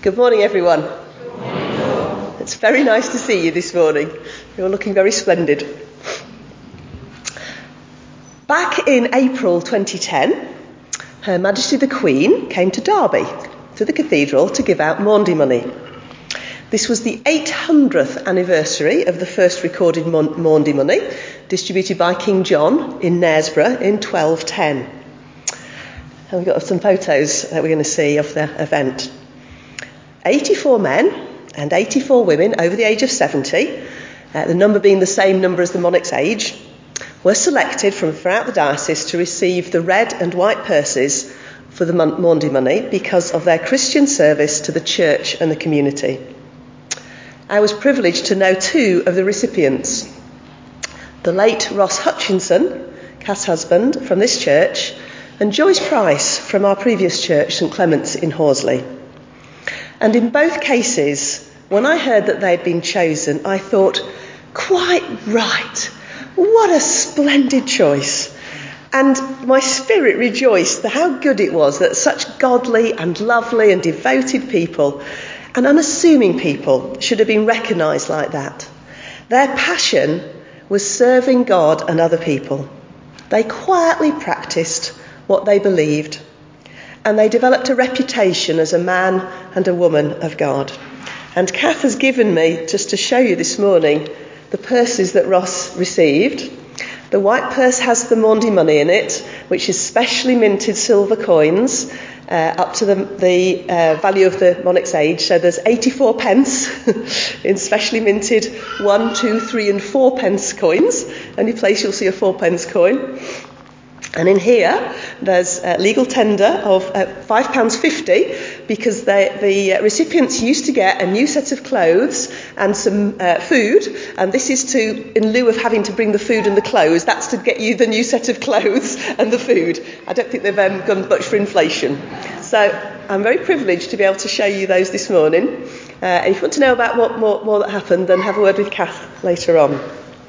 Good morning, everyone. It's very nice to see you this morning. You're looking very splendid. Back in April 2010, Her Majesty the Queen came to Derby, to the cathedral, to give out Maundy money. This was the 800th anniversary of the first recorded Maundy money, distributed by King John in Knaresborough in 1210. And we've got some photos that we're going to see of the event. 84 men and 84 women over the age of 70, the number being the same number as the monarch's age, were selected from throughout the diocese to receive the red and white purses for the Maundy money because of their Christian service to the church and the community. I was privileged to know two of the recipients. The late Ross Hutchinson, Cass' husband, from this church, and Joyce Price from our previous church, St Clement's in Horsley. And in both cases, when I heard that they had been chosen, I thought, quite right, what a splendid choice. And my spirit rejoiced at how good it was that such godly and lovely and devoted people and unassuming people should have been recognised like that. Their passion was serving God and other people. They quietly practised what they believed, and they developed a reputation as a man and a woman of God. And Kath has given me, just to show you this morning, the purses that Ross received. The white purse has the Maundy money in it, which is specially minted silver coins, up to the value of the monarch's age. So there's 84 pence in specially minted 1, 2, 3 and 4 pence coins. Only place you'll see a 4 pence coin. And in here, there's legal tender of £5.50 because the recipients used to get a new set of clothes and some food. And this is to, in lieu of having to bring the food and the clothes, that's to get you the new set of clothes and the food. I don't think they've gone much for inflation. So I'm very privileged to be able to show you those this morning. And if you want to know about what more that happened, then have a word with Kath later on.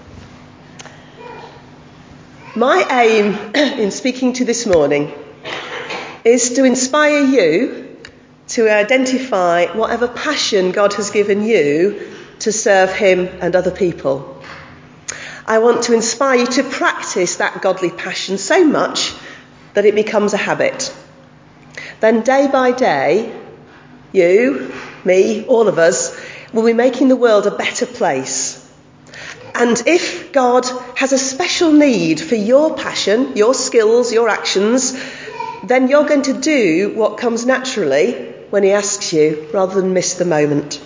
My aim in speaking to you this morning is to inspire you to identify whatever passion God has given you to serve him and other people. I want to inspire you to practice that godly passion so much that it becomes a habit. Then day by day, you, me, all of us, will be making the world a better place. And if God has a special need for your passion, your skills, your actions, then you're going to do what comes naturally when he asks you, rather than miss the moment.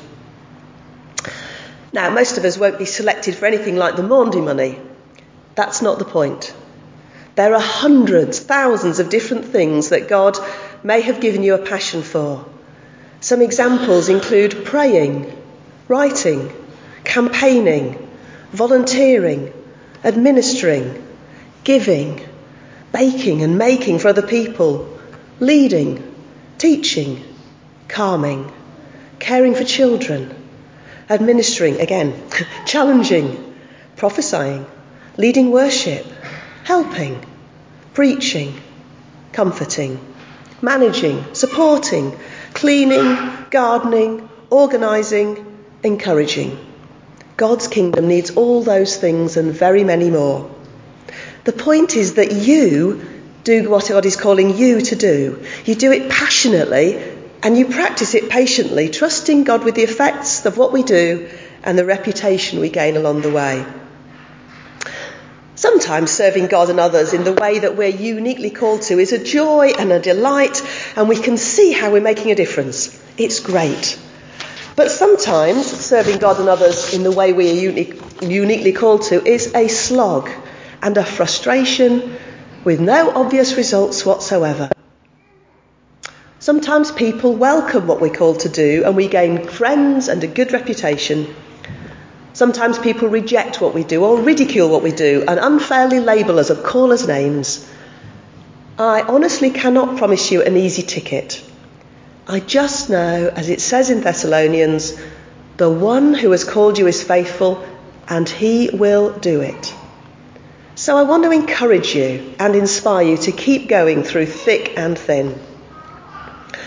Now, most of us won't be selected for anything like the Maundy money. That's not the point. There are hundreds, thousands of different things that God may have given you a passion for. Some examples include praying, writing, campaigning, volunteering, administering, giving, baking and making for other people, leading, teaching, calming, caring for children, administering, again, challenging, prophesying, leading worship, helping, preaching, comforting, managing, supporting, cleaning, gardening, organising, encouraging. God's kingdom needs all those things and very many more. The point is that you do what God is calling you to do. You do it passionately and you practice it patiently, trusting God with the effects of what we do and the reputation we gain along the way. Sometimes serving God and others in the way that we're uniquely called to is a joy and a delight, and we can see how we're making a difference. It's great. But sometimes serving God and others in the way we are uniquely called to is a slog and a frustration with no obvious results whatsoever. Sometimes people welcome what we're called to do and we gain friends and a good reputation. Sometimes people reject what we do or ridicule what we do and unfairly label us or call us names. I honestly cannot promise you an easy ticket. I just know, as it says in Thessalonians, the one who has called you is faithful and he will do it. So I want to encourage you and inspire you to keep going through thick and thin.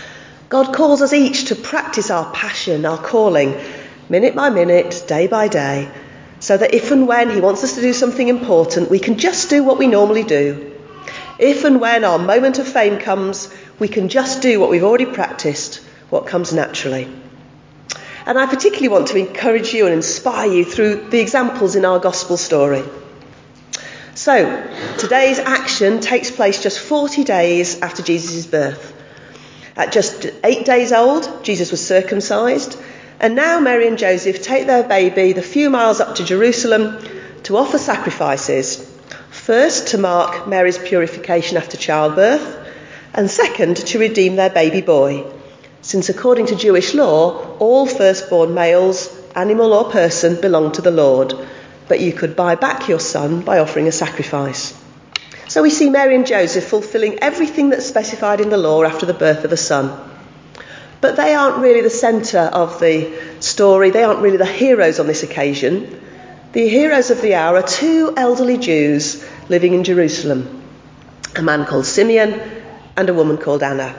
God calls us each to practice our passion, our calling, minute by minute, day by day, so that if and when he wants us to do something important, we can just do what we normally do. If and when our moment of fame comes, we can just do what we've already practiced, what comes naturally. And I particularly want to encourage you and inspire you through the examples in our gospel story. So, today's action takes place just 40 days after Jesus' birth. At just 8 days old, Jesus was circumcised, and now Mary and Joseph take their baby the few miles up to Jerusalem to offer sacrifices. First, to mark Mary's purification after childbirth, and second, to redeem their baby boy, since according to Jewish law, all firstborn males, animal or person, belong to the Lord, but you could buy back your son by offering a sacrifice. So we see Mary and Joseph fulfilling everything that's specified in the law after the birth of a son. But they aren't really the centre of the story. They aren't really the heroes on this occasion. The heroes of the hour are two elderly Jews living in Jerusalem, a man called Simeon and a woman called Anna.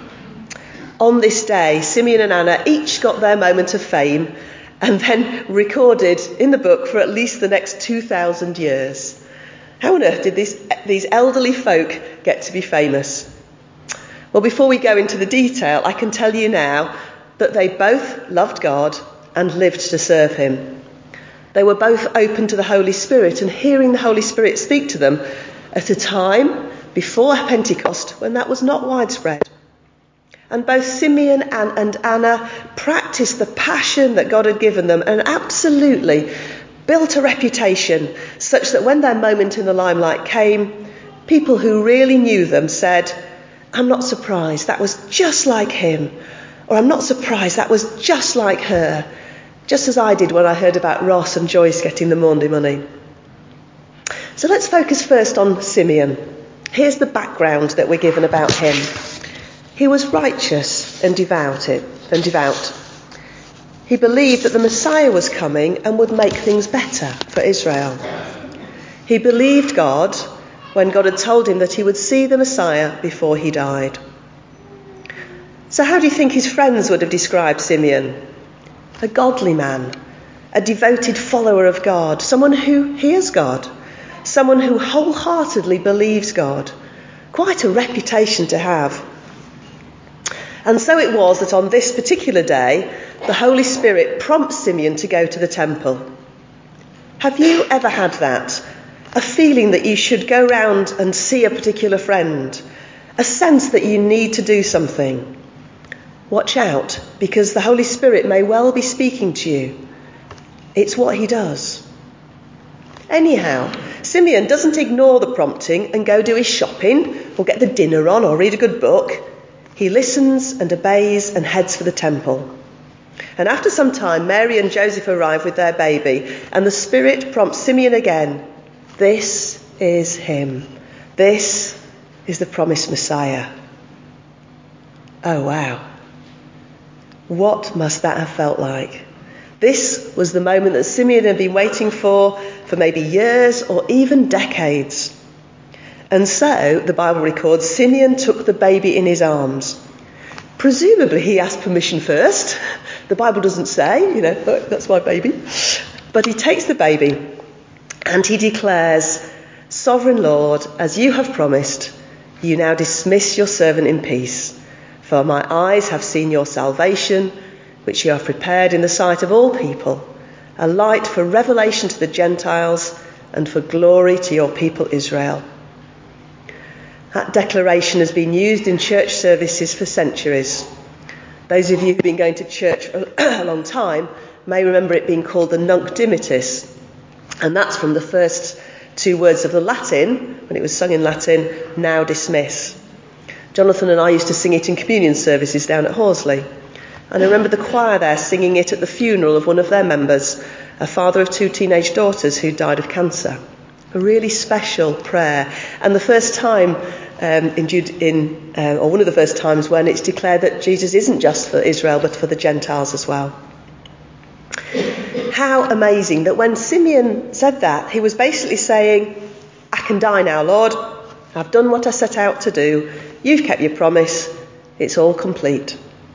On this day, Simeon and Anna each got their moment of fame and then recorded in the book for at least the next 2,000 years. How on earth did these elderly folk get to be famous? Well, before we go into the detail, I can tell you now that they both loved God and lived to serve him. They were both open to the Holy Spirit and hearing the Holy Spirit speak to them at a time before Pentecost when that was not widespread. And both Simeon and Anna practiced the passion that God had given them and absolutely built a reputation such that when their moment in the limelight came, people who really knew them said, "I'm not surprised, that was just like him," or "I'm not surprised, that was just like her," just as I did when I heard about Ross and Joyce getting the Maundy money. So let's focus first on Simeon. Here's the background that we're given about him. He was righteous and devout. He believed that the Messiah was coming and would make things better for Israel. He believed God when God had told him that he would see the Messiah before he died. So how do you think his friends would have described Simeon? A godly man, a devoted follower of God, someone who hears God, someone who wholeheartedly believes God. Quite a reputation to have. And so it was that on this particular day, the Holy Spirit prompts Simeon to go to the temple. Have you ever had that? A feeling that you should go round and see a particular friend? A sense that you need to do something? Watch out, because the Holy Spirit may well be speaking to you. It's what he does. Anyhow, Simeon doesn't ignore the prompting and go do his shopping or get the dinner on or read a good book. He listens and obeys and heads for the temple. And after some time, Mary and Joseph arrive with their baby, and the Spirit prompts Simeon again. This is him. This is the promised Messiah. Oh, wow. What must that have felt like? This was the moment that Simeon had been waiting for maybe years or even decades. And so, the Bible records, Simeon took the baby in his arms. Presumably he asked permission first. The Bible doesn't say, that's my baby. But he takes the baby and he declares, "Sovereign Lord, as you have promised, you now dismiss your servant in peace. For my eyes have seen your salvation, which you have prepared in the sight of all people, a light for revelation to the Gentiles and for glory to your people Israel." That declaration has been used in church services for centuries. Those of you who've been going to church a long time may remember it being called the Nunc Dimittis. And that's from the first two words of the Latin, when it was sung in Latin, "now dismiss." Jonathan and I used to sing it in communion services down at Horsley. And I remember the choir there singing it at the funeral of one of their members, a father of 2 teenage daughters who died of cancer. A really special prayer. And the first time or one of the first times when it's declared that Jesus isn't just for Israel but for the Gentiles as well. How amazing that when Simeon said that, he was basically saying, "I can die now, Lord. I've done what I set out to do. You've kept your promise. It's all complete."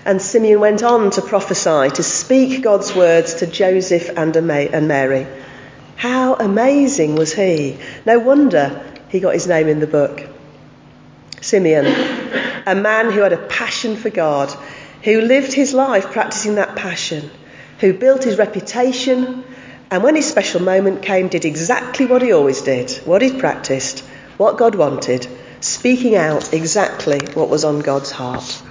And Simeon went on to prophesy, to speak God's words to Joseph and Mary. How amazing was he? No wonder he got his name in the book. Simeon, a man who had a passion for God, who lived his life practicing that passion, who built his reputation, and when his special moment came, did exactly what he always did, what he'd practiced, what God wanted, speaking out exactly what was on God's heart.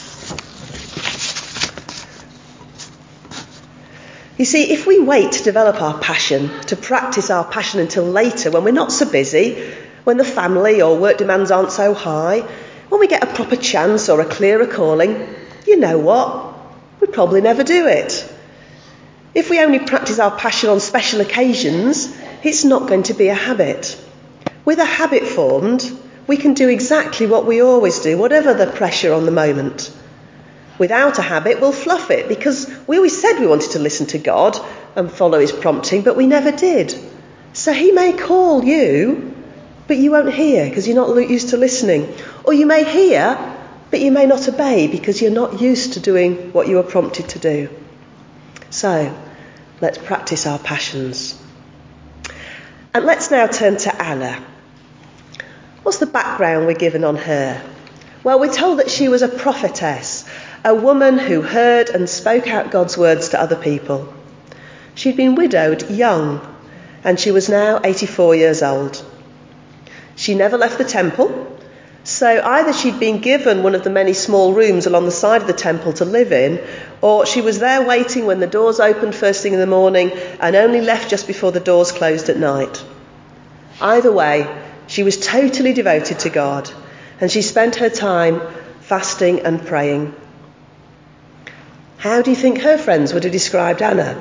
You see, if we wait to develop our passion, to practice our passion until later, when we're not so busy, when the family or work demands aren't so high, when we get a proper chance or a clearer calling, you know what? We'd probably never do it. If we only practice our passion on special occasions, it's not going to be a habit. With a habit formed, we can do exactly what we always do, whatever the pressure on the moment. Without a habit, we'll fluff it because we always said we wanted to listen to God and follow his prompting, but we never did. So he may call you, but you won't hear because you're not used to listening. Or you may hear, but you may not obey because you're not used to doing what you were prompted to do. So, let's practice our passions. And let's now turn to Anna. What's the background we're given on her? Well, we're told that she was a prophetess, a woman who heard and spoke out God's words to other people. She'd been widowed young, and she was now 84 years old. She never left the temple, so either she'd been given one of the many small rooms along the side of the temple to live in, or she was there waiting when the doors opened first thing in the morning and only left just before the doors closed at night. Either way, she was totally devoted to God, and she spent her time fasting and praying. How do you think her friends would have described Anna?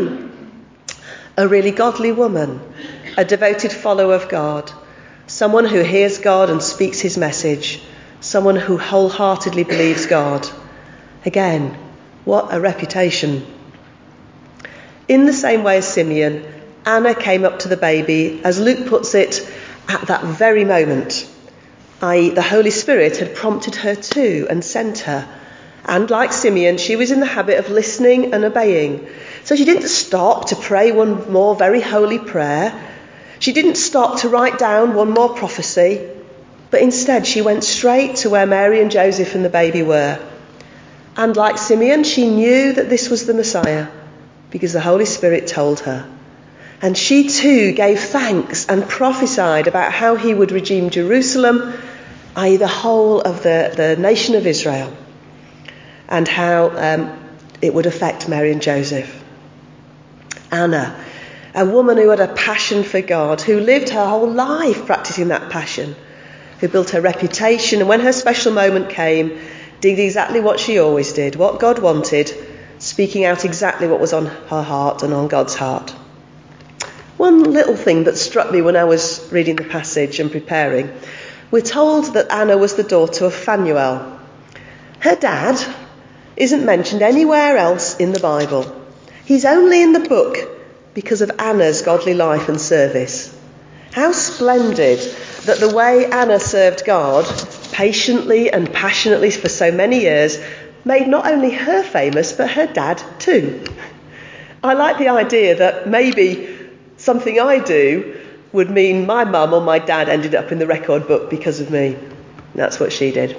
A really godly woman, a devoted follower of God, someone who hears God and speaks his message, someone who wholeheartedly believes God. Again, what a reputation. In the same way as Simeon, Anna came up to the baby, as Luke puts it, at that very moment, i.e. the Holy Spirit had prompted her to and sent her. And like Simeon, she was in the habit of listening and obeying. So she didn't stop to pray one more very holy prayer. She didn't stop to write down one more prophecy. But instead, she went straight to where Mary and Joseph and the baby were. And like Simeon, she knew that this was the Messiah because the Holy Spirit told her. And she too gave thanks and prophesied about how he would redeem Jerusalem, i.e. the whole of the nation of Israel, and how it would affect Mary and Joseph. Anna, a woman who had a passion for God, who lived her whole life practicing that passion, who built her reputation, and when her special moment came, did exactly what she always did, what God wanted, speaking out exactly what was on her heart and on God's heart. One little thing that struck me when I was reading the passage and preparing, we're told that Anna was the daughter of Phanuel. Her dad isn't mentioned anywhere else in the Bible. He's only in the book because of Anna's godly life and service. How splendid that the way Anna served God patiently and passionately for so many years made not only her famous, but her dad too. I like the idea that maybe something I do would mean my mum or my dad ended up in the record book because of me. That's what she did.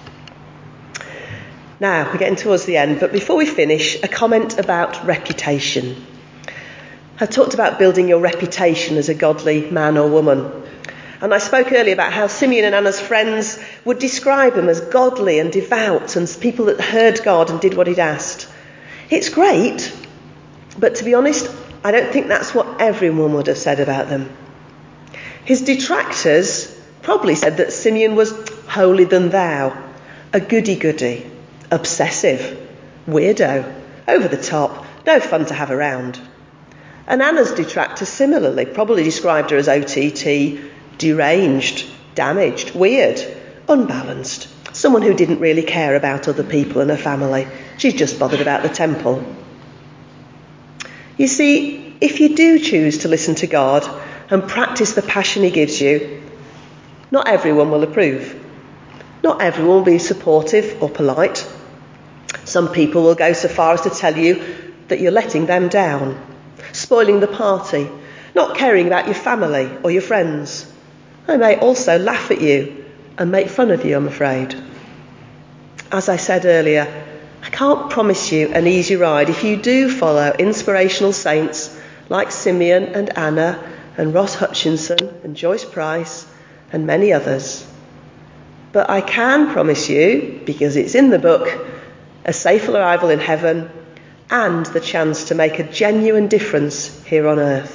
Now, we're getting towards the end, but before we finish, a comment about reputation. I talked about building your reputation as a godly man or woman. And I spoke earlier about how Simeon and Anna's friends would describe them as godly and devout and people that heard God and did what he'd asked. It's great, but to be honest, I don't think that's what everyone would have said about them. His detractors probably said that Simeon was holier than thou, a goody-goody, obsessive, weirdo, over the top, no fun to have around. And Anna's detractors similarly probably described her as OTT, deranged, damaged, weird, unbalanced, someone who didn't really care about other people and her family. She's just bothered about the temple. You see, if you do choose to listen to God and practice the passion he gives you, not everyone will approve. Not everyone will be supportive or polite. Some people will go so far as to tell you that you're letting them down, spoiling the party, not caring about your family or your friends. They may also laugh at you and make fun of you, I'm afraid. As I said earlier, I can't promise you an easy ride if you do follow inspirational saints like Simeon and Anna and Ross Hutchinson and Joyce Price and many others. But I can promise you, because it's in the book, a safe arrival in heaven and the chance to make a genuine difference here on earth.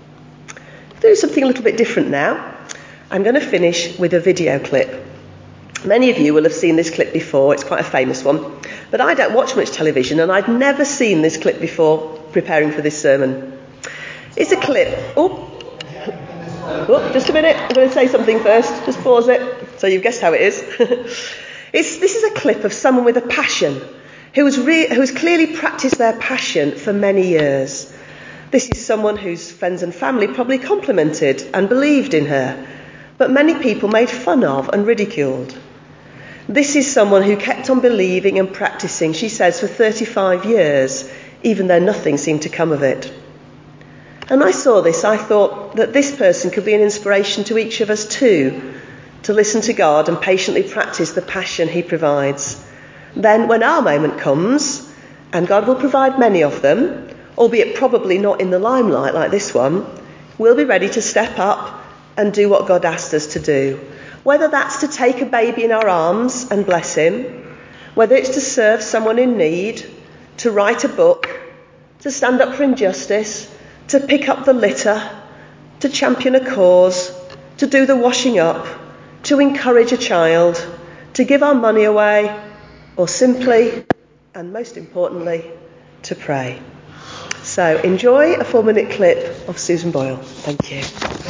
Do something a little bit different now. I'm going to finish with a video clip. Many of you will have seen this clip before, it's quite a famous one, but I don't watch much television and I'd never seen this clip before preparing for this sermon. It's a clip. Oh, just a minute, I'm going to say something first, just pause it, so you've guessed how it is. This is a clip of someone with a passion, who has clearly practiced their passion for many years. This is someone whose friends and family probably complimented and believed in her, but many people made fun of and ridiculed. This is someone who kept on believing and practicing, she says, for 35 years, even though nothing seemed to come of it. And I saw this, I thought that this person could be an inspiration to each of us too, to listen to God and patiently practice the passion he provides. Then when our moment comes, and God will provide many of them, albeit probably not in the limelight like this one, we'll be ready to step up and do what God asked us to do. Whether that's to take a baby in our arms and bless him, whether it's to serve someone in need, to write a book, to stand up for injustice, to pick up the litter, to champion a cause, to do the washing up, to encourage a child, to give our money away, or simply, and most importantly, to pray. So enjoy a 4-minute clip of Susan Boyle. Thank you.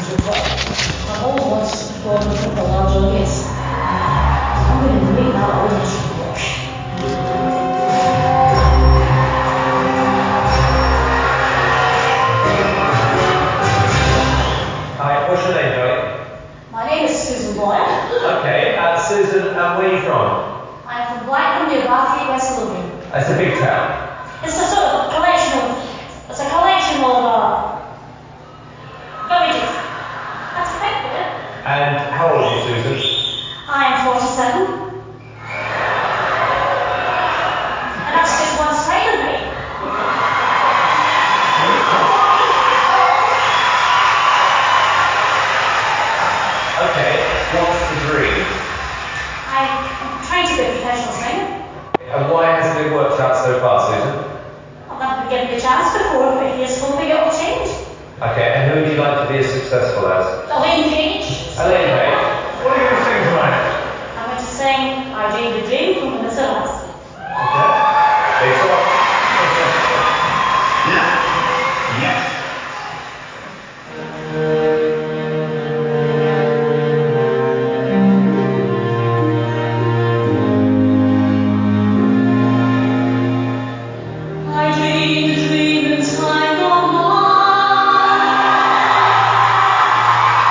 I always wanted to perform in front of a large audience. I'm going to make that audience blush. Hi, what's your name, darling? My name is Susan Boyle. Okay, Susan, and where are you from? I'm from Blackburn near Bathgate, West Lothian. It's a big town. It's a sort of collection of villages. That's a bit good. And how old are you, Susan? I am 47. And that's just one side of me. Okay, what's the dream? I'm trying to be a professional singer. And why hasn't it worked out so far, Susan? I've never been given the chance before, but here's hoping it will change. Okay, and who would you like to be as successful as? Elaine Page. Elaine Page. What are you going to sing tonight? I'm going to sing I Dreamed a Dream from The Missile. Okay. Big song. Yeah. Yes. I dreamed a dream in time gone by.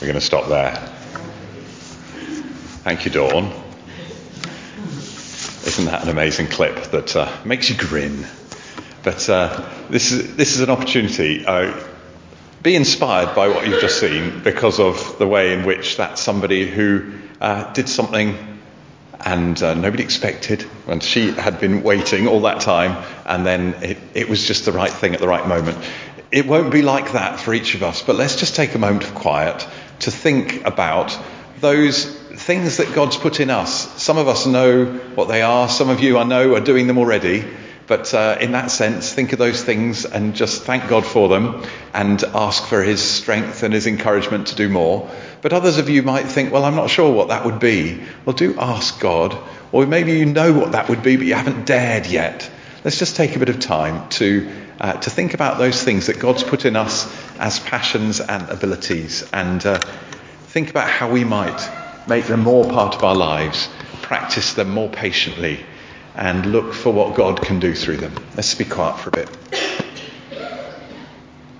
We're going to stop there. Thank you, Dawn. Isn't that an amazing clip that makes you grin? But this is an opportunity. Be inspired by what you've just seen because of the way in which that's somebody who did something and nobody expected, and she had been waiting all that time, and then it was just the right thing at the right moment. It won't be like that for each of us, but let's just take a moment of quiet to think about those things that God's put in us. Some of us know what they are. Some of you I know are doing them already. But in that sense, think of those things and just thank God for them and ask for his strength and his encouragement to do more. But others of you might think, well, I'm not sure what that would be. Well, do ask God. Or maybe you know what that would be, but you haven't dared yet. Let's just take a bit of time to think about those things that God's put in us as passions and abilities, and think about how we might make them more part of our lives, practice them more patiently, and look for what God can do through them. Let's be quiet for a bit.